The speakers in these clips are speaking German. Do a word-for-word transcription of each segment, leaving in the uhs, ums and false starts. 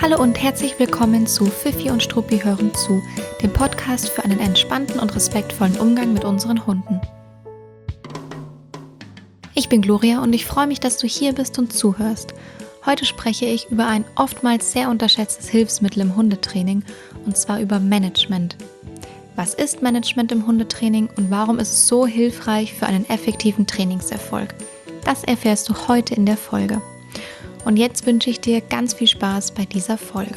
Hallo und herzlich willkommen zu Fifi und Struppi hören zu, dem Podcast für einen entspannten und respektvollen Umgang mit unseren Hunden. Ich bin Gloria und ich freue mich, dass du hier bist und zuhörst. Heute spreche ich über ein oftmals sehr unterschätztes Hilfsmittel im Hundetraining, und zwar über Management. Was ist Management im Hundetraining und warum ist es so hilfreich für einen effektiven Trainingserfolg? Das erfährst du heute in der Folge. Und jetzt wünsche ich dir ganz viel Spaß bei dieser Folge.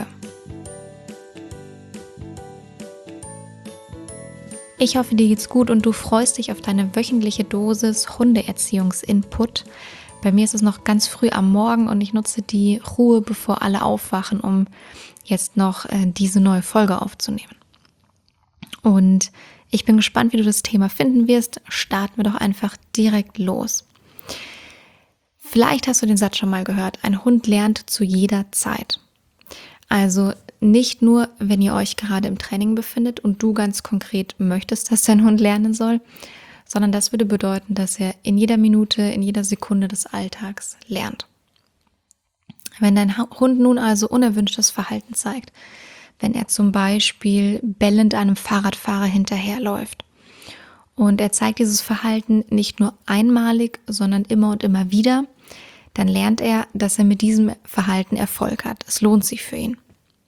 Ich hoffe, dir geht's gut und du freust dich auf deine wöchentliche Dosis Hundeerziehungsinput. Bei mir ist es noch ganz früh am Morgen und ich nutze die Ruhe, bevor alle aufwachen, um jetzt noch äh, diese neue Folge aufzunehmen. Und ich bin gespannt, wie du das Thema finden wirst. Starten wir doch einfach direkt los. Vielleicht hast du den Satz schon mal gehört, ein Hund lernt zu jeder Zeit. Also nicht nur, wenn ihr euch gerade im Training befindet und du ganz konkret möchtest, dass dein Hund lernen soll, sondern das würde bedeuten, dass er in jeder Minute, in jeder Sekunde des Alltags lernt. Wenn dein Hund nun also unerwünschtes Verhalten zeigt, wenn er zum Beispiel bellend einem Fahrradfahrer hinterherläuft, und er zeigt dieses Verhalten nicht nur einmalig, sondern immer und immer wieder, dann lernt er, dass er mit diesem Verhalten Erfolg hat. Es lohnt sich für ihn.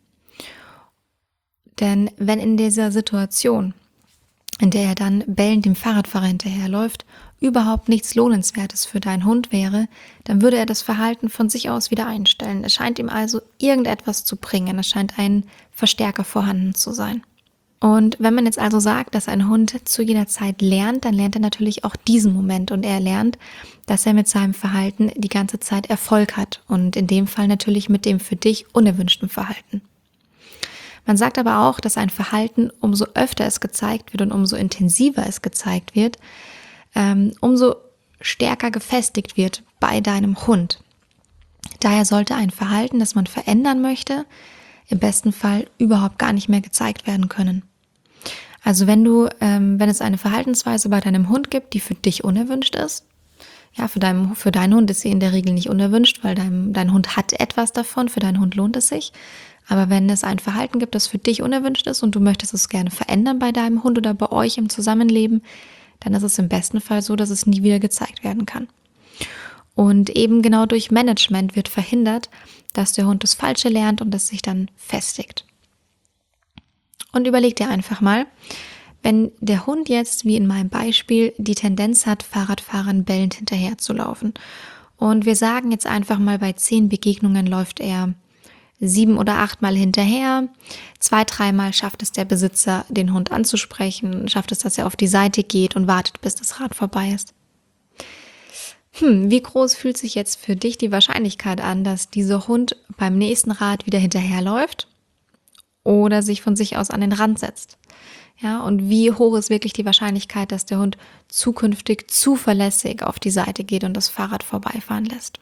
Denn wenn in dieser Situation, in der er dann bellend dem Fahrradfahrer hinterherläuft, überhaupt nichts Lohnenswertes für deinen Hund wäre, dann würde er das Verhalten von sich aus wieder einstellen. Es scheint ihm also irgendetwas zu bringen. Es scheint ein Verstärker vorhanden zu sein. Und wenn man jetzt also sagt, dass ein Hund zu jeder Zeit lernt, dann lernt er natürlich auch diesen Moment und er lernt, dass er mit seinem Verhalten die ganze Zeit Erfolg hat und in dem Fall natürlich mit dem für dich unerwünschten Verhalten. Man sagt aber auch, dass ein Verhalten, umso öfter es gezeigt wird und umso intensiver es gezeigt wird, ähm, umso stärker gefestigt wird bei deinem Hund. Daher sollte ein Verhalten, das man verändern möchte, im besten Fall überhaupt gar nicht mehr gezeigt werden können. Also wenn du, ähm, wenn es eine Verhaltensweise bei deinem Hund gibt, die für dich unerwünscht ist, ja, für deinen, für deinen Hund ist sie in der Regel nicht unerwünscht, weil dein, dein Hund hat etwas davon, für deinen Hund lohnt es sich. Aber wenn es ein Verhalten gibt, das für dich unerwünscht ist und du möchtest es gerne verändern bei deinem Hund oder bei euch im Zusammenleben, dann ist es im besten Fall so, dass es nie wieder gezeigt werden kann. Und eben genau durch Management wird verhindert, dass der Hund das Falsche lernt und es sich dann festigt. Und überleg dir einfach mal, wenn der Hund jetzt, wie in meinem Beispiel, die Tendenz hat, Fahrradfahrern bellend hinterherzulaufen. Und wir sagen jetzt einfach mal, bei zehn Begegnungen läuft er sieben oder achtmal hinterher. Zwei, dreimal schafft es der Besitzer, den Hund anzusprechen, schafft es, dass er auf die Seite geht und wartet, bis das Rad vorbei ist. Hm, wie groß fühlt sich jetzt für dich die Wahrscheinlichkeit an, dass dieser Hund beim nächsten Rad wieder hinterherläuft oder sich von sich aus an den Rand setzt? Ja, und wie hoch ist wirklich die Wahrscheinlichkeit, dass der Hund zukünftig zuverlässig auf die Seite geht und das Fahrrad vorbeifahren lässt?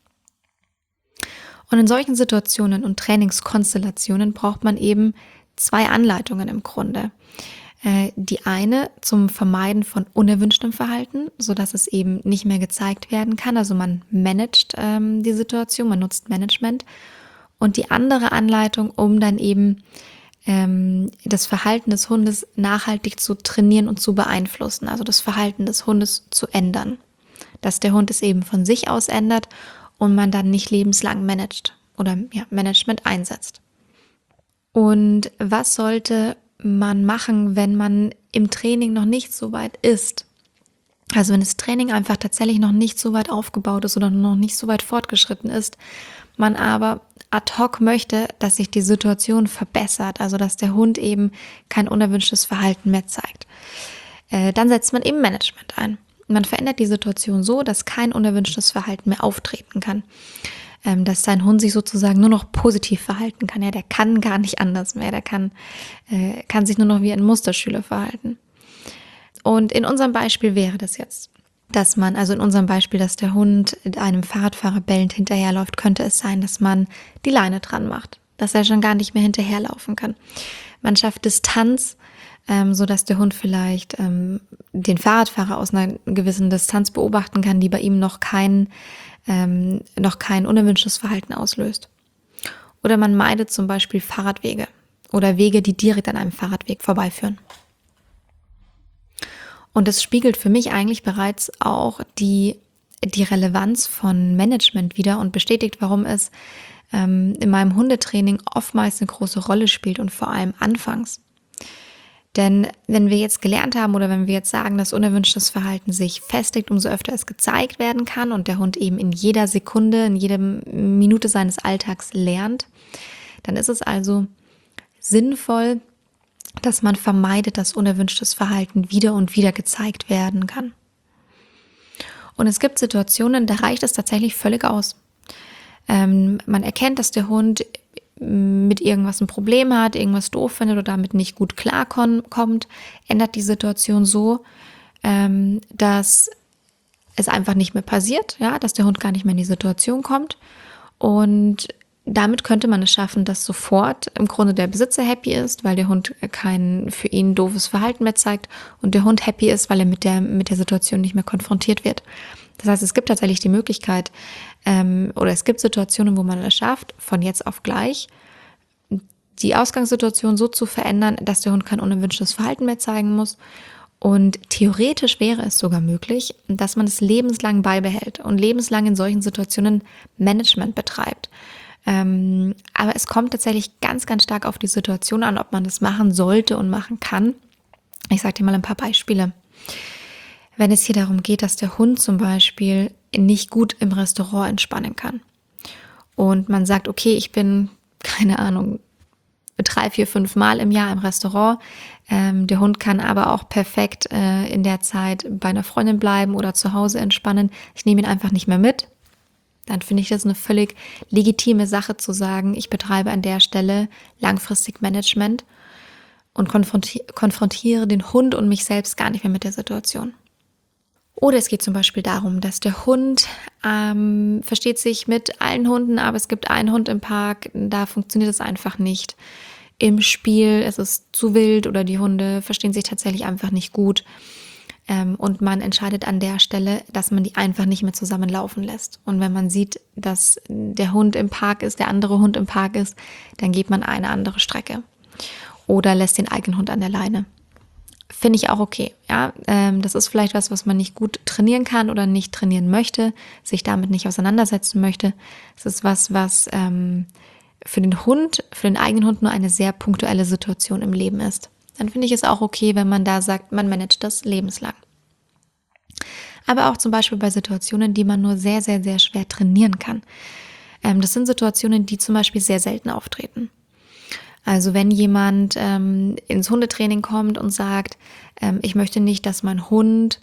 Und in solchen Situationen und Trainingskonstellationen braucht man eben zwei Anleitungen im Grunde. Die eine zum Vermeiden von unerwünschtem Verhalten, sodass es eben nicht mehr gezeigt werden kann. Also man managt ähm, die Situation, man nutzt Management. Und die andere Anleitung, um dann eben ähm, das Verhalten des Hundes nachhaltig zu trainieren und zu beeinflussen. Also das Verhalten des Hundes zu ändern. Dass der Hund es eben von sich aus ändert und man dann nicht lebenslang managt oder ja, Management einsetzt. Und was sollte man machen, wenn man im Training noch nicht so weit ist? Also wenn das Training einfach tatsächlich noch nicht so weit aufgebaut ist oder noch nicht so weit fortgeschritten ist, man aber ad hoc möchte, dass sich die Situation verbessert, also dass der Hund eben kein unerwünschtes Verhalten mehr zeigt, äh, dann setzt man eben Management ein. Man verändert die Situation so, dass kein unerwünschtes Verhalten mehr auftreten kann. Dass dein Hund sich sozusagen nur noch positiv verhalten kann. Ja, der kann gar nicht anders mehr. Der kann, äh, kann sich nur noch wie ein Musterschüler verhalten. Und in unserem Beispiel wäre das jetzt, dass man, also in unserem Beispiel, dass der Hund einem Fahrradfahrer bellend hinterherläuft, könnte es sein, dass man die Leine dran macht, dass er schon gar nicht mehr hinterherlaufen kann. Man schafft Distanz, ähm, so dass der Hund vielleicht ähm, den Fahrradfahrer aus einer gewissen Distanz beobachten kann, die bei ihm noch kein ähm, noch kein unerwünschtes Verhalten auslöst. Oder man meidet zum Beispiel Fahrradwege oder Wege, die direkt an einem Fahrradweg vorbeiführen. Und es spiegelt für mich eigentlich bereits auch die, die Relevanz von Management wider und bestätigt, warum es ähm, in meinem Hundetraining oftmals eine große Rolle spielt und vor allem anfangs. Denn wenn wir jetzt gelernt haben oder wenn wir jetzt sagen, dass unerwünschtes Verhalten sich festigt, umso öfter es gezeigt werden kann und der Hund eben in jeder Sekunde, in jeder Minute seines Alltags lernt, dann ist es also sinnvoll, dass man vermeidet, dass unerwünschtes Verhalten wieder und wieder gezeigt werden kann. Und es gibt Situationen, da reicht es tatsächlich völlig aus. Ähm, man erkennt, dass der Hund mit irgendwas ein Problem hat, irgendwas doof findet oder damit nicht gut klarkommt, ändert die Situation so, ähm, dass es einfach nicht mehr passiert, ja, dass der Hund gar nicht mehr in die Situation kommt. Und damit könnte man es schaffen, dass sofort im Grunde der Besitzer happy ist, weil der Hund kein für ihn doofes Verhalten mehr zeigt und der Hund happy ist, weil er mit der, mit der Situation nicht mehr konfrontiert wird. Das heißt, es gibt tatsächlich die Möglichkeit ähm, oder es gibt Situationen, wo man es schafft, von jetzt auf gleich die Ausgangssituation so zu verändern, dass der Hund kein unerwünschtes Verhalten mehr zeigen muss. Und theoretisch wäre es sogar möglich, dass man es lebenslang beibehält und lebenslang in solchen Situationen Management betreibt. Ähm, aber es kommt tatsächlich ganz, ganz stark auf die Situation an, ob man das machen sollte und machen kann. Ich sage dir mal ein paar Beispiele. Wenn es hier darum geht, dass der Hund zum Beispiel nicht gut im Restaurant entspannen kann und man sagt, okay, ich bin, keine Ahnung, drei, vier, fünf Mal im Jahr im Restaurant, ähm, der Hund kann aber auch perfekt äh, in der Zeit bei einer Freundin bleiben oder zu Hause entspannen, ich nehme ihn einfach nicht mehr mit, dann finde ich das eine völlig legitime Sache zu sagen, ich betreibe an der Stelle langfristig Management und konfronti- konfrontiere den Hund und mich selbst gar nicht mehr mit der Situation. Oder es geht zum Beispiel darum, dass der Hund ähm, versteht sich mit allen Hunden, aber es gibt einen Hund im Park, da funktioniert es einfach nicht. Im Spiel es ist zu wild oder die Hunde verstehen sich tatsächlich einfach nicht gut. Ähm, und man entscheidet an der Stelle, dass man die einfach nicht mehr zusammenlaufen lässt. Und wenn man sieht, dass der Hund im Park ist, der andere Hund im Park ist, dann geht man eine andere Strecke. Oder lässt den eigenen Hund an der Leine. Finde ich auch okay. Ja, ähm, das ist vielleicht was, was man nicht gut trainieren kann oder nicht trainieren möchte, sich damit nicht auseinandersetzen möchte. Es ist was, was ähm, für den Hund, für den eigenen Hund nur eine sehr punktuelle Situation im Leben ist. Dann finde ich es auch okay, wenn man da sagt, man managt das lebenslang. Aber auch zum Beispiel bei Situationen, die man nur sehr, sehr, sehr schwer trainieren kann. Ähm, das sind Situationen, die zum Beispiel sehr selten auftreten. Also wenn jemand ähm, ins Hundetraining kommt und sagt, ähm, ich möchte nicht, dass mein Hund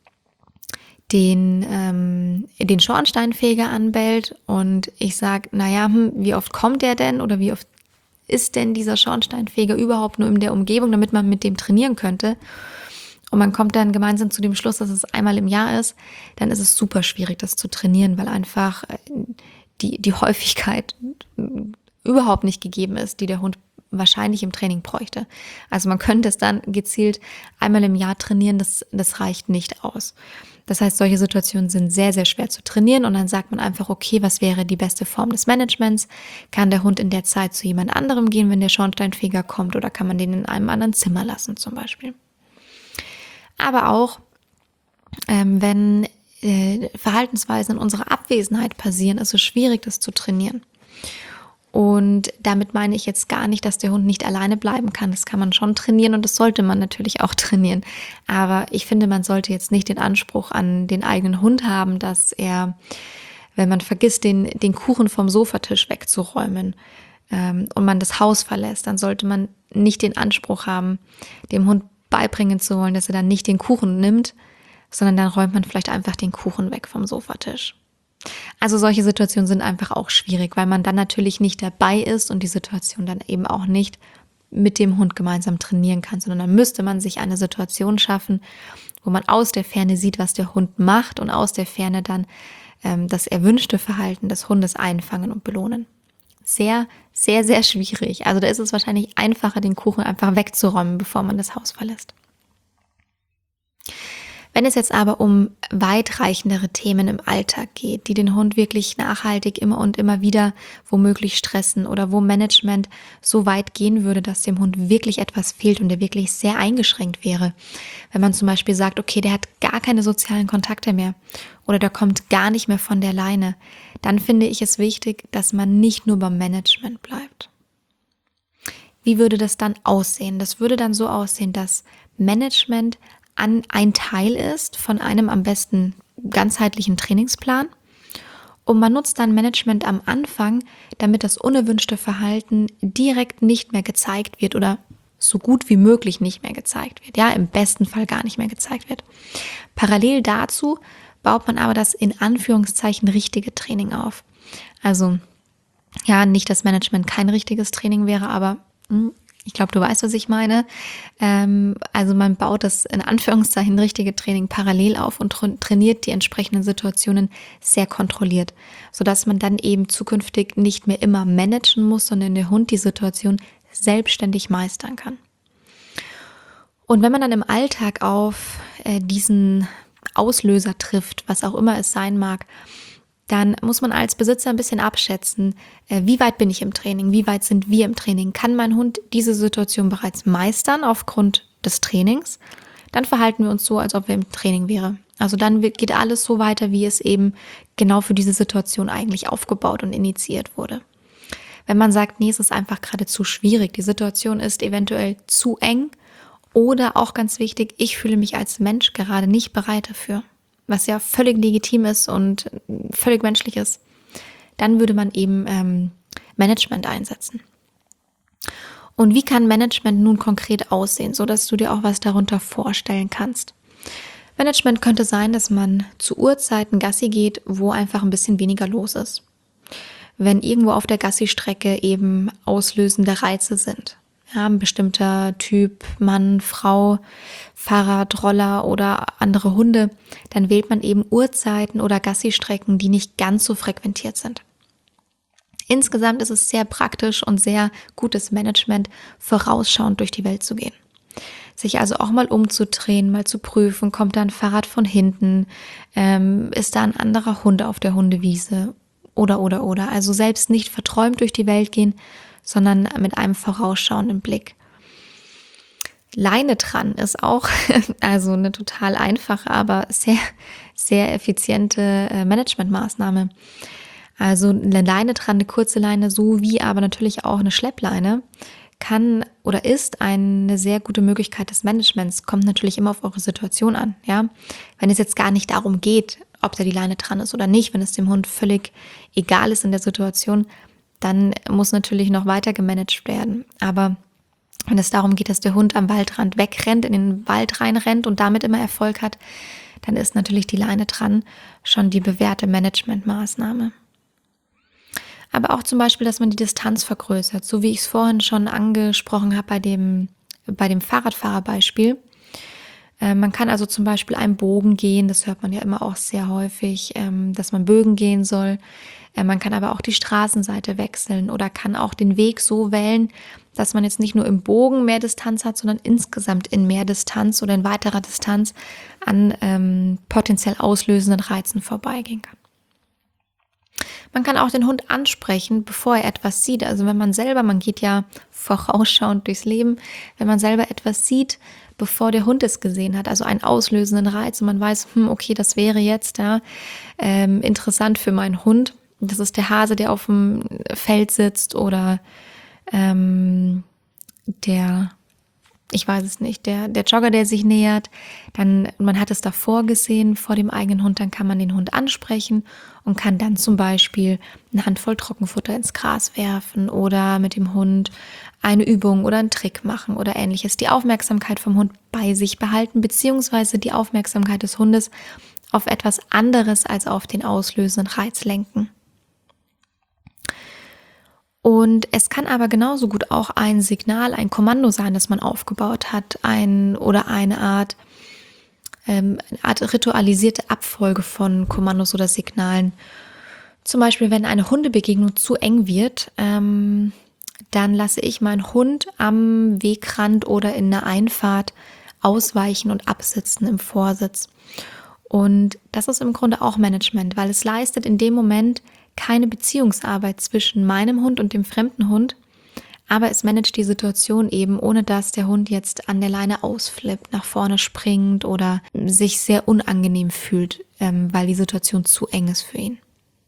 den, ähm, den Schornsteinfeger anbellt und ich sage, naja, hm, wie oft kommt der denn oder wie oft ist denn dieser Schornsteinfeger überhaupt nur in der Umgebung, damit man mit dem trainieren könnte und man kommt dann gemeinsam zu dem Schluss, dass es einmal im Jahr ist, dann ist es super schwierig, das zu trainieren, weil einfach die, die Häufigkeit überhaupt nicht gegeben ist, die der Hund wahrscheinlich im Training bräuchte. Also man könnte es dann gezielt einmal im Jahr trainieren, das, das reicht nicht aus. Das heißt, solche Situationen sind sehr, sehr schwer zu trainieren und dann sagt man einfach, okay, was wäre die beste Form des Managements? Kann der Hund in der Zeit zu jemand anderem gehen, wenn der Schornsteinfeger kommt oder kann man den in einem anderen Zimmer lassen zum Beispiel? Aber auch, ähm, wenn äh, Verhaltensweisen in unserer Abwesenheit passieren, ist es schwierig, das zu trainieren. Und damit meine ich jetzt gar nicht, dass der Hund nicht alleine bleiben kann. Das kann man schon trainieren und das sollte man natürlich auch trainieren. Aber ich finde, man sollte jetzt nicht den Anspruch an den eigenen Hund haben, dass er, wenn man vergisst, den, den Kuchen vom Sofatisch wegzuräumen ähm, und man das Haus verlässt, dann sollte man nicht den Anspruch haben, dem Hund beibringen zu wollen, dass er dann nicht den Kuchen nimmt, sondern dann räumt man vielleicht einfach den Kuchen weg vom Sofatisch. Also solche Situationen sind einfach auch schwierig, weil man dann natürlich nicht dabei ist und die Situation dann eben auch nicht mit dem Hund gemeinsam trainieren kann, sondern dann müsste man sich eine Situation schaffen, wo man aus der Ferne sieht, was der Hund macht und aus der Ferne dann ähm, das erwünschte Verhalten des Hundes einfangen und belohnen. Sehr, sehr, sehr schwierig. Also da ist es wahrscheinlich einfacher, den Kuchen einfach wegzuräumen, bevor man das Haus verlässt. Wenn es jetzt aber um weitreichendere Themen im Alltag geht, die den Hund wirklich nachhaltig immer und immer wieder womöglich stressen oder wo Management so weit gehen würde, dass dem Hund wirklich etwas fehlt und der wirklich sehr eingeschränkt wäre. Wenn man zum Beispiel sagt, okay, der hat gar keine sozialen Kontakte mehr oder der kommt gar nicht mehr von der Leine, dann finde ich es wichtig, dass man nicht nur beim Management bleibt. Wie würde das dann aussehen? Das würde dann so aussehen, dass Management an ein Teil ist von einem am besten ganzheitlichen Trainingsplan und man nutzt dann Management am Anfang, damit das unerwünschte Verhalten direkt nicht mehr gezeigt wird oder so gut wie möglich nicht mehr gezeigt wird. Ja, im besten Fall gar nicht mehr gezeigt wird. Parallel dazu baut man aber das in Anführungszeichen richtige Training auf. Also ja, nicht, dass Management kein richtiges Training wäre, aber mh, ich glaube, du weißt, was ich meine. Ähm, also man baut das in Anführungszeichen richtige Training parallel auf und tra- trainiert die entsprechenden Situationen sehr kontrolliert, sodass man dann eben zukünftig nicht mehr immer managen muss, sondern der Hund die Situation selbstständig meistern kann. Und wenn man dann im Alltag auf äh, diesen Auslöser trifft, was auch immer es sein mag, dann muss man als Besitzer ein bisschen abschätzen, wie weit bin ich im Training, wie weit sind wir im Training. Kann mein Hund diese Situation bereits meistern aufgrund des Trainings? Dann verhalten wir uns so, als ob wir im Training wären. Also dann geht alles so weiter, wie es eben genau für diese Situation eigentlich aufgebaut und initiiert wurde. Wenn man sagt, nee, es ist einfach gerade zu schwierig, die Situation ist eventuell zu eng oder auch ganz wichtig, ich fühle mich als Mensch gerade nicht bereit dafür, was ja völlig legitim ist und völlig menschlich ist, dann würde man eben ähm, Management einsetzen. Und wie kann Management nun konkret aussehen, sodass du dir auch was darunter vorstellen kannst? Management könnte sein, dass man zu Uhrzeiten Gassi geht, wo einfach ein bisschen weniger los ist. Wenn irgendwo auf der Gassi-Strecke eben auslösende Reize sind. Ja, ein bestimmter Typ, Mann, Frau, Fahrrad, Roller oder andere Hunde, dann wählt man eben Uhrzeiten oder Gassi-Strecken, die nicht ganz so frequentiert sind. Insgesamt ist es sehr praktisch und sehr gutes Management, vorausschauend durch die Welt zu gehen. Sich also auch mal umzudrehen, mal zu prüfen, kommt da ein Fahrrad von hinten, ähm, ist da ein anderer Hund auf der Hundewiese oder, oder, oder. Also selbst nicht verträumt durch die Welt gehen, sondern mit einem vorausschauenden Blick. Leine dran ist auch also eine total einfache, aber sehr, sehr effiziente Managementmaßnahme. Also eine Leine dran, eine kurze Leine, sowie aber natürlich auch eine Schleppleine, kann oder ist eine sehr gute Möglichkeit des Managements. Kommt natürlich immer auf eure Situation an. Ja, wenn es jetzt gar nicht darum geht, ob da die Leine dran ist oder nicht, wenn es dem Hund völlig egal ist in der Situation, dann muss natürlich noch weiter gemanagt werden. Aber wenn es darum geht, dass der Hund am Waldrand wegrennt, in den Wald reinrennt und damit immer Erfolg hat, dann ist natürlich die Leine dran schon die bewährte Managementmaßnahme. Aber auch zum Beispiel, dass man die Distanz vergrößert, so wie ich es vorhin schon angesprochen habe bei dem, bei dem Fahrradfahrerbeispiel. Äh, man kann also zum Beispiel einen Bogen gehen, das hört man ja immer auch sehr häufig, ähm, dass man Bögen gehen soll. Äh, man kann aber auch die Straßenseite wechseln oder kann auch den Weg so wählen, dass man jetzt nicht nur im Bogen mehr Distanz hat, sondern insgesamt in mehr Distanz oder in weiterer Distanz an ähm, potenziell auslösenden Reizen vorbeigehen kann. Man kann auch den Hund ansprechen, bevor er etwas sieht. Also wenn man selber, man geht ja vorausschauend durchs Leben, wenn man selber etwas sieht, bevor der Hund es gesehen hat, also einen auslösenden Reiz und man weiß, hm, okay, das wäre jetzt ja ähm, interessant für meinen Hund. Das ist der Hase, der auf dem Feld sitzt oder ähm, der, ich weiß es nicht, der, der Jogger, der sich nähert. Dann, man hat es davor gesehen, vor dem eigenen Hund, dann kann man den Hund ansprechen und kann dann zum Beispiel eine Handvoll Trockenfutter ins Gras werfen oder mit dem Hund eine Übung oder einen Trick machen oder ähnliches. Die Aufmerksamkeit vom Hund bei sich behalten, beziehungsweise die Aufmerksamkeit des Hundes auf etwas anderes als auf den auslösenden Reiz lenken. Und es kann aber genauso gut auch ein Signal, ein Kommando sein, das man aufgebaut hat, ein oder eine Art, ähm, eine Art ritualisierte Abfolge von Kommandos oder Signalen. Zum Beispiel, wenn eine Hundebegegnung zu eng wird, ähm, dann lasse ich meinen Hund am Wegrand oder in der Einfahrt Ausweichen und Absitzen im Vorsitz. Und das ist im Grunde auch Management, weil es leistet in dem Moment keine Beziehungsarbeit zwischen meinem Hund und dem fremden Hund, aber es managt die Situation eben, ohne dass der Hund jetzt an der Leine ausflippt, nach vorne springt oder sich sehr unangenehm fühlt, ähm, weil die Situation zu eng ist für ihn.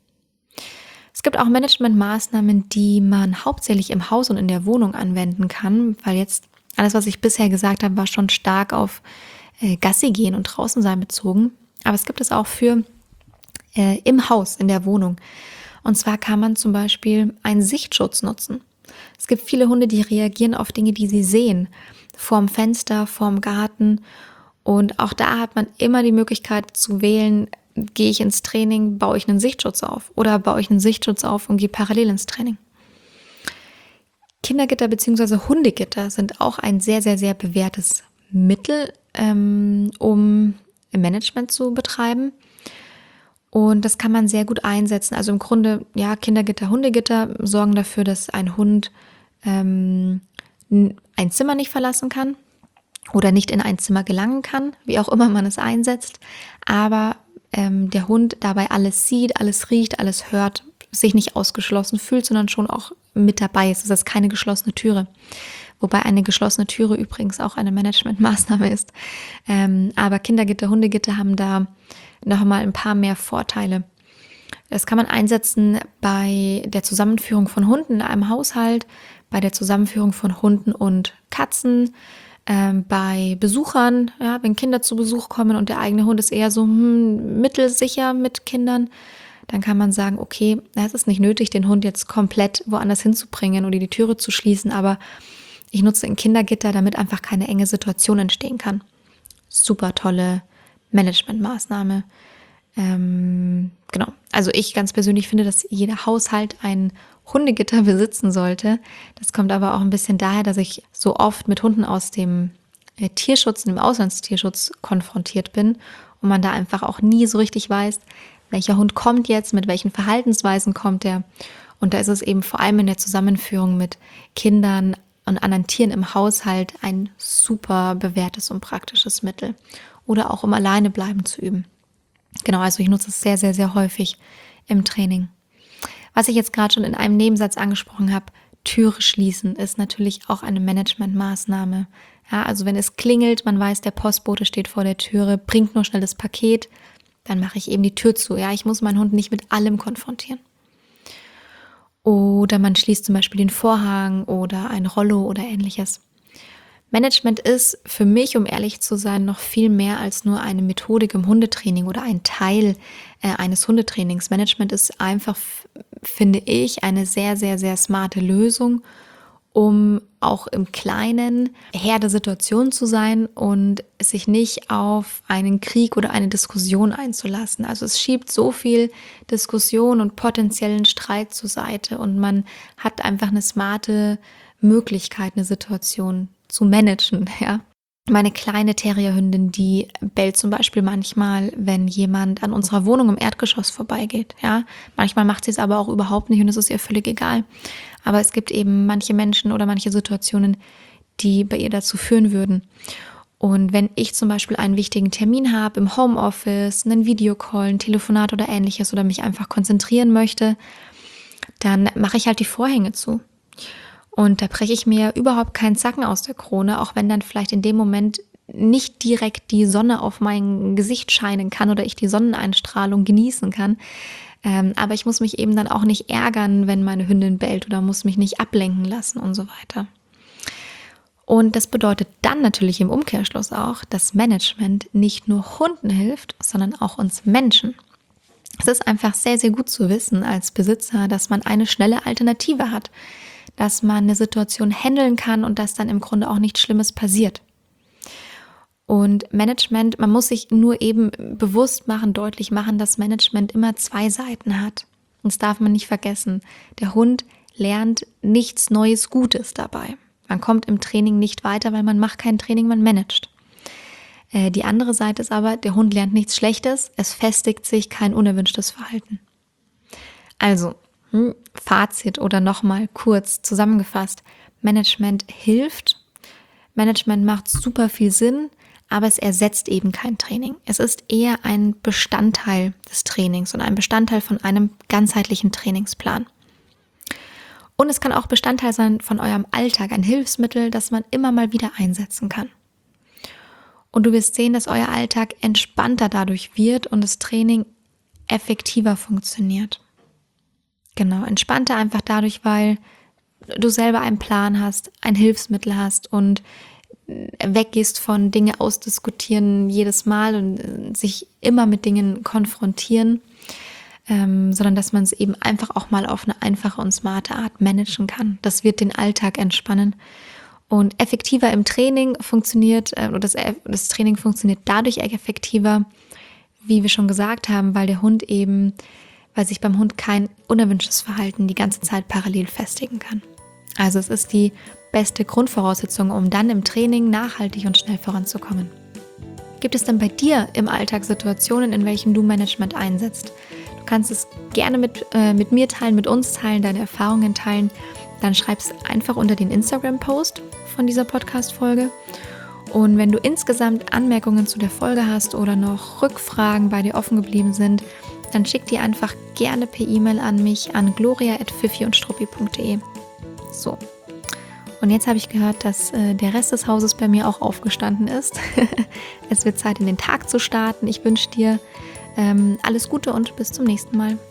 Es gibt auch Managementmaßnahmen, die man hauptsächlich im Haus und in der Wohnung anwenden kann, weil jetzt alles, was ich bisher gesagt habe, war schon stark auf äh, Gassi gehen und draußen sein bezogen. Aber es gibt es auch für äh, im Haus, in der Wohnung. Und zwar kann man zum Beispiel einen Sichtschutz nutzen. Es gibt viele Hunde, die reagieren auf Dinge, die sie sehen, vorm Fenster, vorm Garten. Und auch da hat man immer die Möglichkeit zu wählen, gehe ich ins Training, baue ich einen Sichtschutz auf oder baue ich einen Sichtschutz auf und gehe parallel ins Training. Kindergitter bzw. Hundegitter sind auch ein sehr, sehr, sehr bewährtes Mittel, ähm, um Management zu betreiben. Und das kann man sehr gut einsetzen. Also im Grunde, ja, Kindergitter, Hundegitter sorgen dafür, dass ein Hund ähm, ein Zimmer nicht verlassen kann oder nicht in ein Zimmer gelangen kann, wie auch immer man es einsetzt. Aber ähm, der Hund dabei alles sieht, alles riecht, alles hört, sich nicht ausgeschlossen fühlt, sondern schon auch mit dabei ist. Das ist keine geschlossene Türe. Wobei eine geschlossene Türe übrigens auch eine Managementmaßnahme ist. Ähm, aber Kindergitter, Hundegitter haben da noch mal ein paar mehr Vorteile. Das kann man einsetzen bei der Zusammenführung von Hunden in einem Haushalt, bei der Zusammenführung von Hunden und Katzen, ähm, bei Besuchern, ja, wenn Kinder zu Besuch kommen und der eigene Hund ist eher so hm, mittelsicher mit Kindern, dann kann man sagen, okay, es ist nicht nötig, den Hund jetzt komplett woanders hinzubringen oder die Türe zu schließen, aber ich nutze ein Kindergitter, damit einfach keine enge Situation entstehen kann. Super tolle Managementmaßnahme. Ähm, genau. Also ich ganz persönlich finde, dass jeder Haushalt ein Hundegitter besitzen sollte. Das kommt aber auch ein bisschen daher, dass ich so oft mit Hunden aus dem äh, Tierschutz, dem Auslandstierschutz konfrontiert bin und man da einfach auch nie so richtig weiß, welcher Hund kommt jetzt, mit welchen Verhaltensweisen kommt er. Und da ist es eben vor allem in der Zusammenführung mit Kindern und anderen Tieren im Haushalt ein super bewährtes und praktisches Mittel. Oder auch um alleine bleiben zu üben. Genau, also ich nutze es sehr, sehr, sehr häufig im Training. Was ich jetzt gerade schon in einem Nebensatz angesprochen habe, Türe schließen ist natürlich auch eine Managementmaßnahme. Ja, also wenn es klingelt, man weiß, der Postbote steht vor der Türe, bringt nur schnell das Paket, dann mache ich eben die Tür zu. Ja, ich muss meinen Hund nicht mit allem konfrontieren. Oder man schließt zum Beispiel den Vorhang oder ein Rollo oder ähnliches. Management ist für mich, um ehrlich zu sein, noch viel mehr als nur eine Methodik im Hundetraining oder ein Teil äh, eines Hundetrainings. Management ist einfach, finde ich, eine sehr, sehr, sehr smarte Lösung, um auch im Kleinen Herr der Situation zu sein und sich nicht auf einen Krieg oder eine Diskussion einzulassen. Also es schiebt so viel Diskussion und potenziellen Streit zur Seite und man hat einfach eine smarte Möglichkeit, eine Situation zu managen, ja. Meine kleine Terrierhündin, die bellt zum Beispiel manchmal, wenn jemand an unserer Wohnung im Erdgeschoss vorbeigeht, ja. Manchmal macht sie es aber auch überhaupt nicht und es ist ihr völlig egal. Aber es gibt eben manche Menschen oder manche Situationen, die bei ihr dazu führen würden. Und wenn ich zum Beispiel einen wichtigen Termin habe im Homeoffice, einen Videocall, ein Telefonat oder ähnliches oder mich einfach konzentrieren möchte, dann mache ich halt die Vorhänge zu. Und da breche ich mir überhaupt keinen Zacken aus der Krone, auch wenn dann vielleicht in dem Moment nicht direkt die Sonne auf mein Gesicht scheinen kann oder ich die Sonneneinstrahlung genießen kann. Ähm, aber ich muss mich eben dann auch nicht ärgern, wenn meine Hündin bellt oder muss mich nicht ablenken lassen und so weiter. Und das bedeutet dann natürlich im Umkehrschluss auch, dass Management nicht nur Hunden hilft, sondern auch uns Menschen. Es ist einfach sehr, sehr gut zu wissen als Besitzer, dass man eine schnelle Alternative hat, dass man eine Situation handeln kann und dass dann im Grunde auch nichts Schlimmes passiert. Und Management, man muss sich nur eben bewusst machen, deutlich machen, dass Management immer zwei Seiten hat. Und das darf man nicht vergessen. Der Hund lernt nichts Neues Gutes dabei. Man kommt im Training nicht weiter, weil man macht kein Training, man managt. Äh, die andere Seite ist aber, der Hund lernt nichts Schlechtes, es festigt sich kein unerwünschtes Verhalten. Also, hm, Fazit oder nochmal kurz zusammengefasst. Management hilft. Management macht super viel Sinn. aber es ersetzt eben kein Training. Es ist eher ein Bestandteil des Trainings und ein Bestandteil von einem ganzheitlichen Trainingsplan. Und es kann auch Bestandteil sein von eurem Alltag, ein Hilfsmittel, das man immer mal wieder einsetzen kann. Und du wirst sehen, dass euer Alltag entspannter dadurch wird und das Training effektiver funktioniert. Genau, entspannter einfach dadurch, weil du selber einen Plan hast, ein Hilfsmittel hast und weggehst von Dinge ausdiskutieren jedes Mal und sich immer mit Dingen konfrontieren, ähm, sondern dass man es eben einfach auch mal auf eine einfache und smarte Art managen kann. Das wird den Alltag entspannen. Und effektiver im Training funktioniert, äh, oder das, das Training funktioniert dadurch effektiver, wie wir schon gesagt haben, weil der Hund eben, weil sich beim Hund kein unerwünschtes Verhalten die ganze Zeit parallel festigen kann. Also es ist die beste Grundvoraussetzung, um dann im Training nachhaltig und schnell voranzukommen. Gibt es dann bei dir im Alltag Situationen, in welchen du Management einsetzt? Du kannst es gerne mit, äh, mit mir teilen, mit uns teilen, deine Erfahrungen teilen. Dann schreib es einfach unter den Instagram-Post von dieser Podcast-Folge. Und wenn du insgesamt Anmerkungen zu der Folge hast oder noch Rückfragen bei dir offen geblieben sind, dann schick die einfach gerne per E-Mail an mich an gloria at pfiffi und struppi punkt de. So. Und jetzt habe ich gehört, dass äh, der Rest des Hauses bei mir auch aufgestanden ist. Es wird Zeit, in den Tag zu starten. Ich wünsche dir ähm, alles Gute und bis zum nächsten Mal.